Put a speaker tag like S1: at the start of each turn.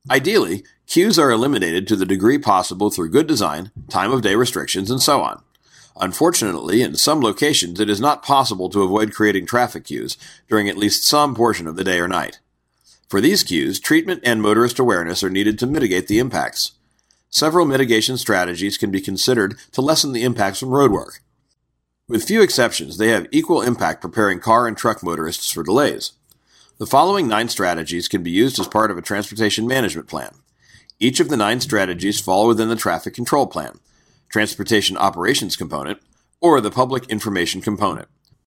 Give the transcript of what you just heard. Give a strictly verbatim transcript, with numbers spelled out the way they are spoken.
S1: Ideally, queues are eliminated to the degree possible through good design, time of day restrictions, and so on. Unfortunately, in some locations it is not possible to avoid creating traffic queues during at least some portion of the day or night. For these queues, treatment and motorist awareness are needed to mitigate the impacts. Several mitigation strategies can be considered to lessen the impacts from roadwork. With few exceptions, they have equal impact preparing car and truck motorists for delays. The following nine strategies can be used as part of a transportation management plan. Each of the nine strategies fall within the traffic control plan, transportation operations component, or the public information component.